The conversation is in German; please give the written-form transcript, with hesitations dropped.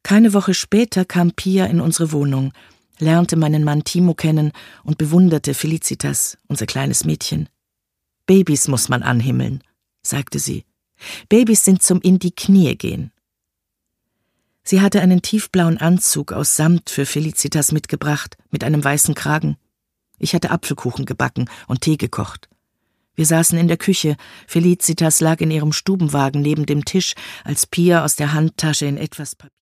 Keine Woche später kam Pia in unsere Wohnung, lernte meinen Mann Timo kennen und bewunderte Felicitas, unser kleines Mädchen. »Babys muss man anhimmeln«, sagte sie. »Babys sind zum in die Knie gehen.« Sie hatte einen tiefblauen Anzug aus Samt für Felicitas mitgebracht, mit einem weißen Kragen. Ich hatte Apfelkuchen gebacken und Tee gekocht. Wir saßen in der Küche, Felicitas lag in ihrem Stubenwagen neben dem Tisch, als Pia aus der Handtasche in etwas Papier